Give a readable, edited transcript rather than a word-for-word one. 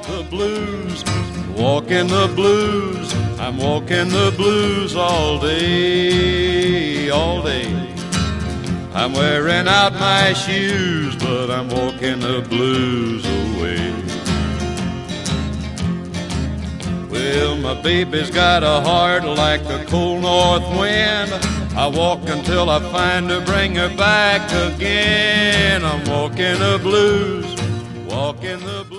the blues, walking the blues. I'm walking the blues all day, all day. I'm wearing out my shoes, but I'm walking the blues away. Well, my baby's got a heart like the cold north wind. I walk until I find her, bring her back again. I'm walking the blues, walking the blues.